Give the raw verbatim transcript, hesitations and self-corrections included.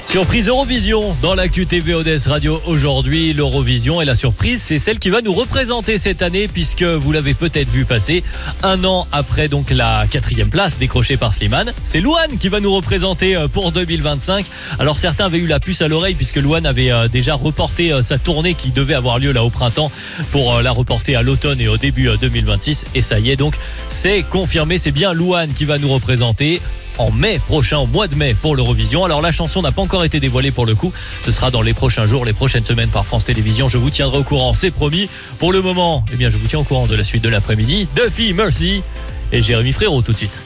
Surprise Eurovision dans l'actu T V O D S Radio aujourd'hui. L'Eurovision et la surprise, c'est celle qui va nous représenter cette année puisque vous l'avez peut-être vu passer un an après donc la quatrième place décrochée par Slimane. C'est Louane qui va nous représenter pour deux mille vingt-cinq. Alors certains avaient eu la puce à l'oreille puisque Louane avait déjà reporté sa tournée qui devait avoir lieu là au printemps pour la reporter à l'automne et au début deux mille vingt-six. Et ça y est donc, c'est confirmé, c'est bien Louane qui va nous représenter en mai prochain, au mois de mai pour l'Eurovision. Alors la chanson n'a pas encore été dévoilée pour le coup, ce sera dans les prochains jours, les prochaines semaines par France Télévisions. Je vous tiendrai au courant, c'est promis. Pour le moment, eh bien je vous tiens au courant de la suite de l'après-midi. Duffy, Mercy et Jérémy Frérot tout de suite.